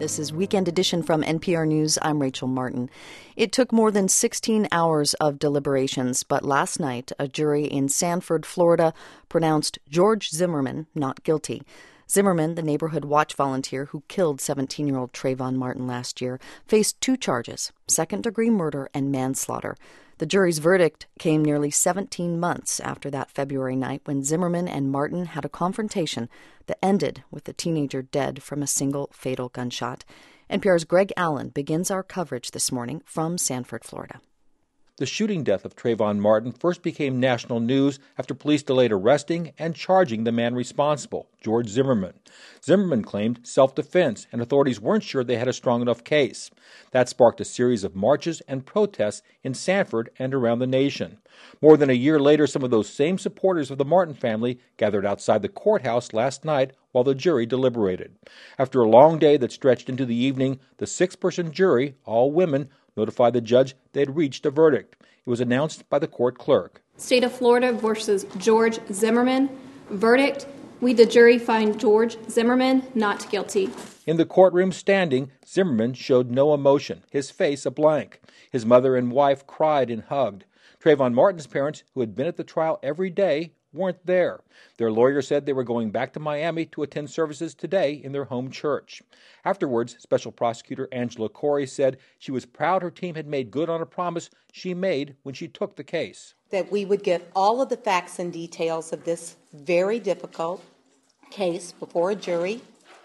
This is Weekend Edition from NPR News. I'm Rachel Martin. It took more than 16 hours of deliberations, but last night a jury in Sanford, Florida, pronounced George Zimmerman not guilty. Zimmerman, the neighborhood watch volunteer who killed 17-year-old Trayvon Martin last year, faced 2 charges, second-degree murder and manslaughter. The jury's verdict came nearly 17 months after that February night when Zimmerman and Martin had a confrontation that ended with the teenager dead from a single fatal gunshot. NPR's Greg Allen begins our coverage this morning from Sanford, Florida. The shooting death of Trayvon Martin first became national news after police delayed arresting and charging the man responsible, George Zimmerman. Zimmerman claimed self-defense, and authorities weren't sure they had a strong enough case. That sparked a series of marches and protests in Sanford and around the nation. More than a year later, some of those same supporters of the Martin family gathered outside the courthouse last night while the jury deliberated. After a long day that stretched into the evening, the 6-person jury, all women, notified the judge they had reached a verdict. It was announced by the court clerk. State of Florida versus George Zimmerman. Verdict: we, the jury, find George Zimmerman not guilty. In the courtroom standing, Zimmerman showed no emotion, his face a blank. His mother and wife cried and hugged. Trayvon Martin's parents, who had been at the trial every day, weren't there. Their lawyer said they were going back to Miami to attend services today in their home church. Afterwards, Special Prosecutor Angela Corey said she was proud her team had made good on a promise she made when she took the case. That we would get all of the facts and details of this very difficult case before a jury,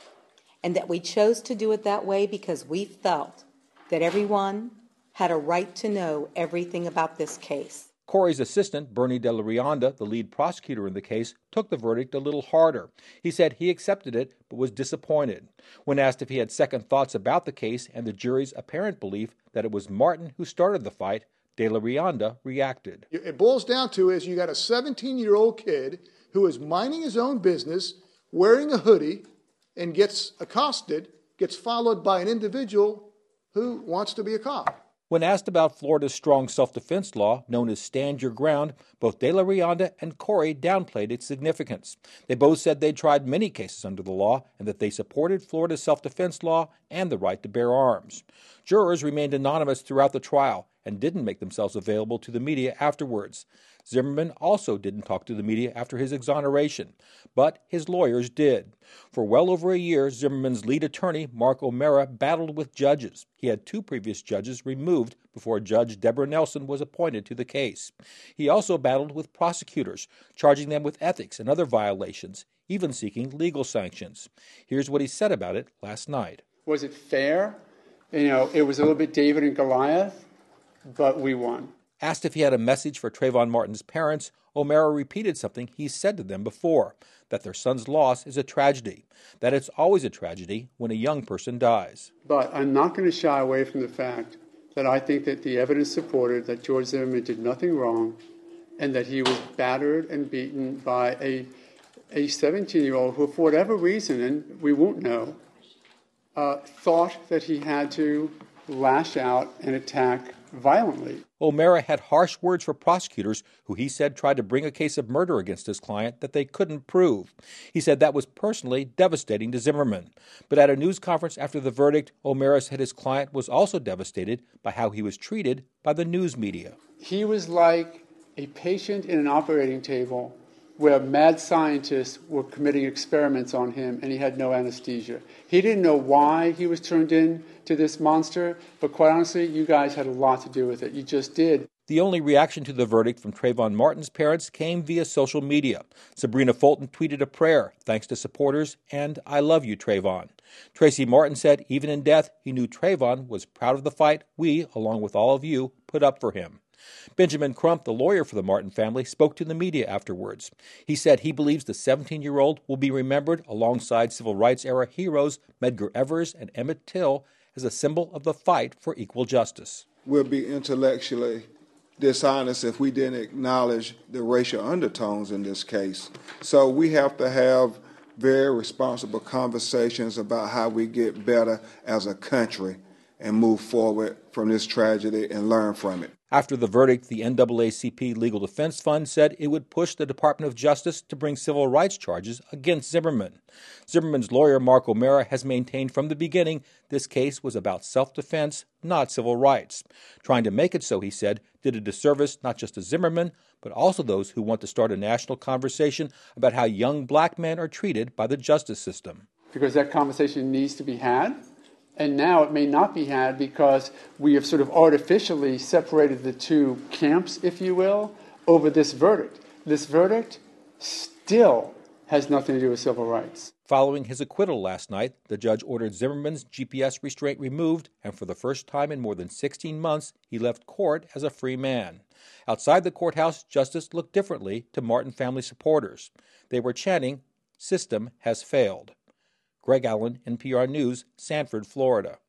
and that we chose to do it that way because we felt that everyone had a right to know everything about this case. Corey's assistant, Bernie De La Rionda, the lead prosecutor in the case, took the verdict a little harder. He said he accepted it but was disappointed. When asked if he had second thoughts about the case and the jury's apparent belief that it was Martin who started the fight, De La Rionda reacted. It boils down to is you got a 17-year-old kid who is minding his own business, wearing a hoodie, and gets accosted, gets followed by an individual who wants to be a cop. When asked about Florida's strong self-defense law, known as Stand Your Ground, both De La Rionda and Corey downplayed its significance. They both said they'd tried many cases under the law and that they supported Florida's self-defense law and the right to bear arms. Jurors remained anonymous throughout the trial and didn't make themselves available to the media afterwards. Zimmerman also didn't talk to the media after his exoneration, but his lawyers did. For well over a year, Zimmerman's lead attorney, Mark O'Mara, battled with judges. He had 2 previous judges removed before Judge Deborah Nelson was appointed to the case. He also battled with prosecutors, charging them with ethics and other violations, even seeking legal sanctions. Here's what he said about it last night. Was it fair? It was a little bit David and Goliath, but we won. Asked if he had a message for Trayvon Martin's parents, O'Mara repeated something he said to them before, that their son's loss is a tragedy, that it's always a tragedy when a young person dies. But I'm not going to shy away from the fact that I think that the evidence supported that George Zimmerman did nothing wrong and that he was battered and beaten by a 17-year-old who, for whatever reason, and we won't know, thought that he had to lash out and attack violently. O'Mara had harsh words for prosecutors who he said tried to bring a case of murder against his client that they couldn't prove. He said that was personally devastating to Zimmerman. But at a news conference after the verdict, O'Mara said his client was also devastated by how he was treated by the news media. He was like a patient in an operating table where mad scientists were committing experiments on him and he had no anesthesia. He didn't know why he was turned in to this monster, but quite honestly, you guys had a lot to do with it. You just did. The only reaction to the verdict from Trayvon Martin's parents came via social media. Sabrina Fulton tweeted a prayer, thanks to supporters, and "I love you, Trayvon." Tracy Martin said even in death, he knew Trayvon was proud of the fight we, along with all of you, put up for him. Benjamin Crump, the lawyer for the Martin family, spoke to the media afterwards. He said he believes the 17-year-old will be remembered alongside civil rights-era heroes Medgar Evers and Emmett Till as a symbol of the fight for equal justice. We'll be intellectually dishonest if we didn't acknowledge the racial undertones in this case. So we have to have very responsible conversations about how we get better as a country and move forward from this tragedy and learn from it. After the verdict, the NAACP Legal Defense Fund said it would push the Department of Justice to bring civil rights charges against Zimmerman. Zimmerman's lawyer, Mark O'Mara, has maintained from the beginning this case was about self-defense, not civil rights. Trying to make it so, he said, did a disservice not just to Zimmerman, but also those who want to start a national conversation about how young black men are treated by the justice system. Because that conversation needs to be had. And now it may not be had because we have sort of artificially separated the two camps, if you will, over this verdict. This verdict still has nothing to do with civil rights. Following his acquittal last night, the judge ordered Zimmerman's GPS restraint removed, and for the first time in more than 16 months, he left court as a free man. Outside the courthouse, justice looked differently to Martin family supporters. They were chanting, "System has failed." Greg Allen, NPR News, Sanford, Florida.